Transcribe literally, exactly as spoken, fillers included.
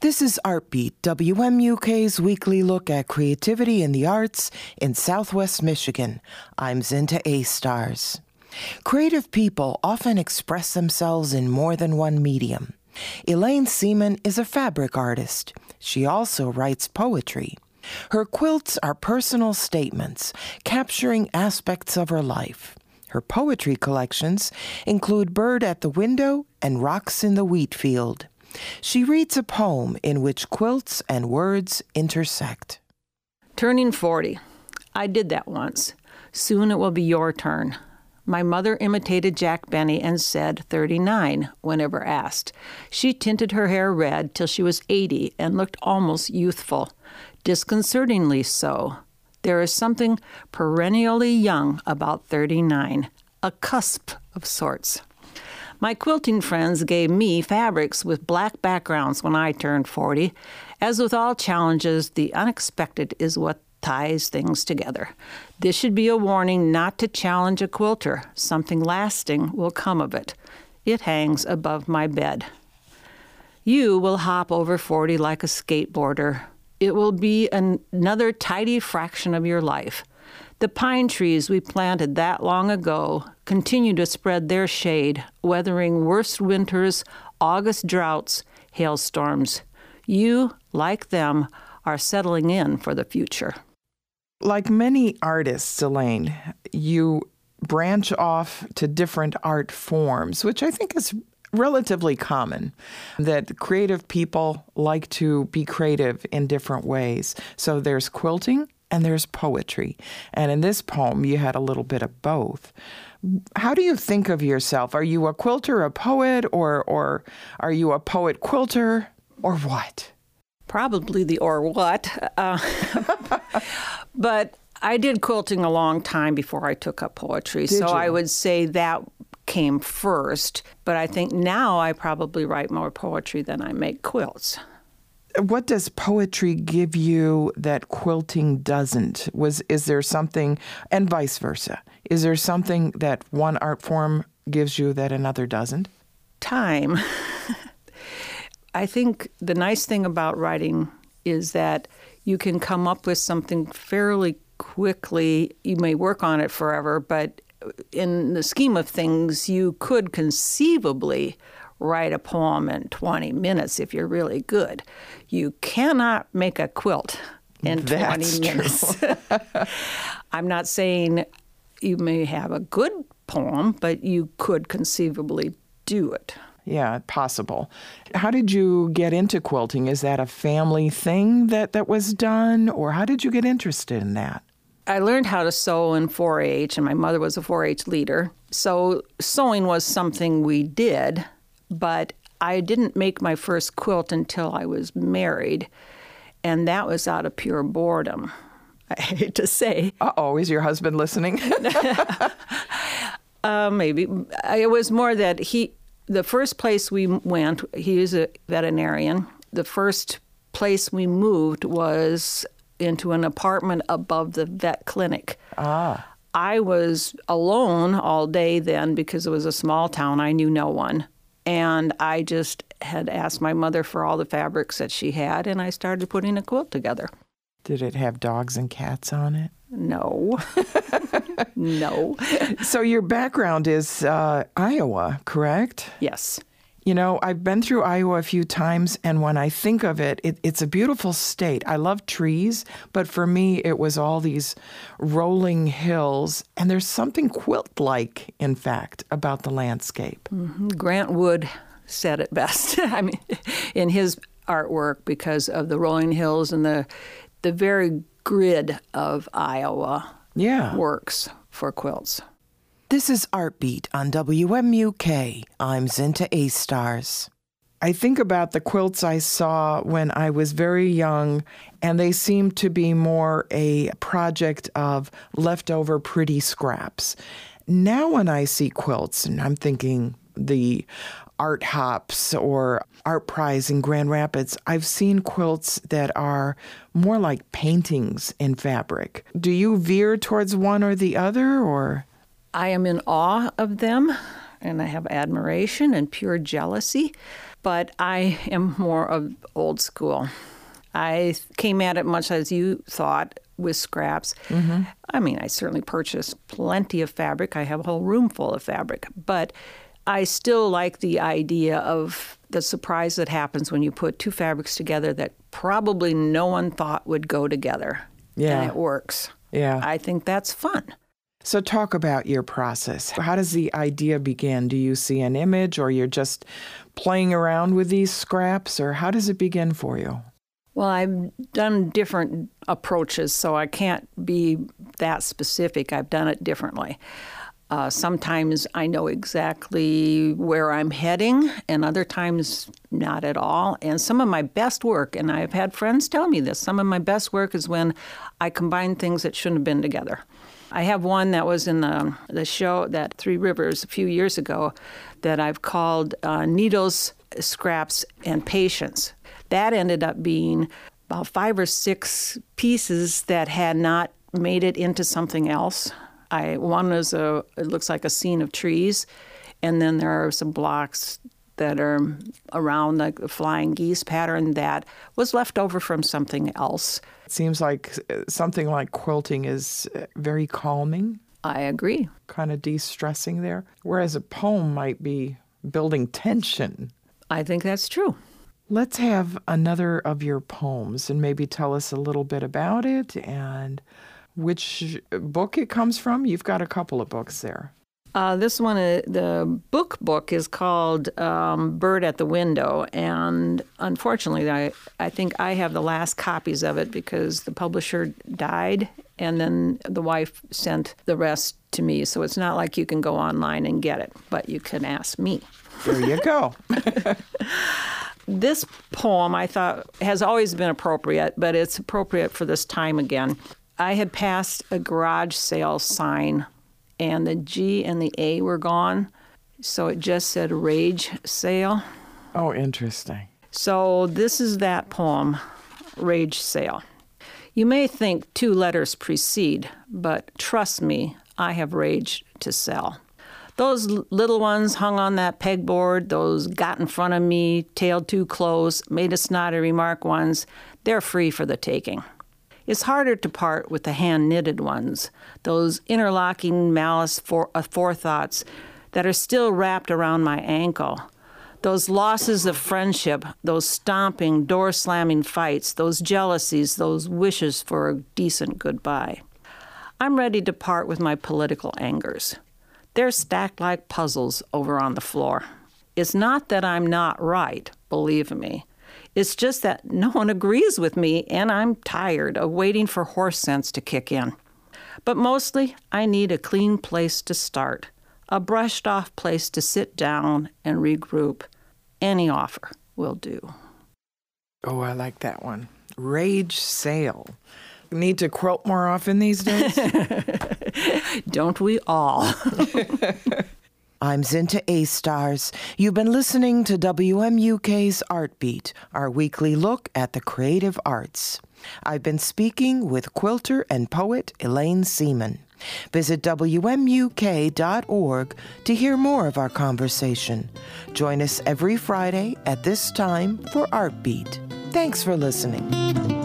This is Artbeat, W M U K's weekly look at creativity in the arts in Southwest Michigan. I'm Zinta A-Stars. Creative people often express themselves in more than one medium. Elaine Seaman is a fabric artist. She also writes poetry. Her quilts are personal statements, capturing aspects of her life. Her poetry collections include Bird at the Window and Rocks in the Wheat Field. She reads a poem in which quilts and words intersect. Turning forty. I did that once. Soon it will be your turn. My mother imitated Jack Benny and said thirty-nine whenever asked. She tinted her hair red till she was eighty and looked almost youthful, disconcertingly so. There is something perennially young about thirty-nine, a cusp of sorts. My quilting friends gave me fabrics with black backgrounds when I turned forty. As with all challenges, the unexpected is what ties things together. This should be a warning not to challenge a quilter. Something lasting will come of it. It hangs above my bed. You will hop over forty like a skateboarder. It will be an- another tidy fraction of your life. The pine trees we planted that long ago continue to spread their shade, weathering worst winters, August droughts, hailstorms. You, like them, are settling in for the future. Like many artists, Elaine, you branch off to different art forms, which I think is relatively common, that creative people like to be creative in different ways. So there's quilting and there's poetry. And in this poem, you had a little bit of both. How do you think of yourself? Are you a quilter, a poet, or or are you a poet quilter, or what? Probably the or what. Uh, but I did quilting a long time before I took up poetry. Did so you? I would say that came first. But I think now I probably write more poetry than I make quilts. What does poetry give you that quilting doesn't? Was is there something, and vice versa? Is there something that one art form gives you that another doesn't? Time. I think the nice thing about writing is that you can come up with something fairly quickly. You may work on it forever, but in the scheme of things, you could conceivably write a poem in twenty minutes if you're really good. You cannot make a quilt in That's twenty minutes. I'm not saying you may have a good poem, but you could conceivably do it. Yeah, possible. How did you get into quilting? Is that a family thing that, that was done, or how did you get interested in that? I learned how to sew in four H, and my mother was a four H leader. So sewing was something we did, but I didn't make my first quilt until I was married, and that was out of pure boredom. I hate to say. Uh-oh, is your husband listening? uh, maybe. It was more that he, the first place we went, he is a veterinarian. The first place we moved was into an apartment above the vet clinic. Ah. I was alone all day then because it was a small town. I knew no one. And I just had asked my mother for all the fabrics that she had, and I started putting a quilt together. Did it have dogs and cats on it? No. No. So your background is uh, Iowa, correct? Yes. You know, I've been through Iowa a few times, and when I think of it, it, it's a beautiful state. I love trees, but for me, it was all these rolling hills, and there's something quilt-like, in fact, about the landscape. Mm-hmm. Grant Wood said it best. I mean, in his artwork, because of the rolling hills and the the very grid of Iowa Yeah. works for quilts. This is Artbeat on W M U K. I'm Zinta A-Stars. I think about the quilts I saw when I was very young, and they seemed to be more a project of leftover pretty scraps. Now when I see quilts, and I'm thinking the Art Hops or Art Prize in Grand Rapids, I've seen quilts that are more like paintings in fabric. Do you veer towards one or the other, or? I am in awe of them, and I have admiration and pure jealousy. but I am more of old school. I came at it much as you thought with scraps. Mm-hmm. I mean, I certainly purchased plenty of fabric. I have a whole room full of fabric, but I still like the idea of the surprise that happens when you put two fabrics together that probably no one thought would go together. Yeah. And it works. Yeah. I think that's fun. So talk about your process. How does the idea begin? Do you see an image, or you're just playing around with these scraps, or how does it begin for you? Well, I've done different approaches, so I can't be that specific. I've done it differently. Uh, sometimes I know exactly where I'm heading, and other times not at all. And some of my best work, and I've had friends tell me this, some of my best work is when I combine things that shouldn't have been together. I have one that was in the, the show, that Three Rivers, a few years ago, that I've called uh, Needles, Scraps, and Patience. That ended up being about five or six pieces that had not made it into something else. I one is a it looks like a scene of trees, and then there are some blocks that are around like the flying geese pattern that was left over from something else. It seems like something like quilting is very calming. I agree. Kind of de-stressing there, whereas a poem might be building tension. I think that's true. Let's have another of your poems and maybe tell us a little bit about it and which book it comes from. You've got a couple of books there. Uh, this one, uh, the book book is called um, Bird at the Window, and unfortunately, I, I think I have the last copies of it because the publisher died, and then the wife sent the rest to me, so it's not like you can go online and get it, but you can ask me. There you go. This poem, I thought, has always been appropriate, but it's appropriate for this time again. I had passed a garage sale sign, and the G and the A were gone, so it just said Rage Sale. Oh, interesting. So this is that poem, Rage Sale. You may think two letters precede, but trust me, I have rage to sell. Those little ones hung on that pegboard, those got in front of me, tailed too close, made a snotty remark ones, they're free for the taking. It's harder to part with the hand-knitted ones, those interlocking malice for, uh, forethoughts that are still wrapped around my ankle. Those losses of friendship, those stomping, door-slamming fights, those jealousies, those wishes for a decent goodbye. I'm ready to part with my political angers. They're stacked like puzzles over on the floor. It's not that I'm not right, believe me. It's just that no one agrees with me, and I'm tired of waiting for horse sense to kick in. But mostly, I need a clean place to start, a brushed-off place to sit down and regroup. Any offer will do. Oh, I like that one. Rage Sale. Need to quilt more often these days? Don't we all? I'm Zinta A-Stars. You've been listening to W M U K's Art Beat, our weekly look at the creative arts. I've been speaking with quilter and poet Elaine Seaman. Visit W M U K dot org to hear more of our conversation. Join us every Friday at this time for Art Beat. Thanks for listening.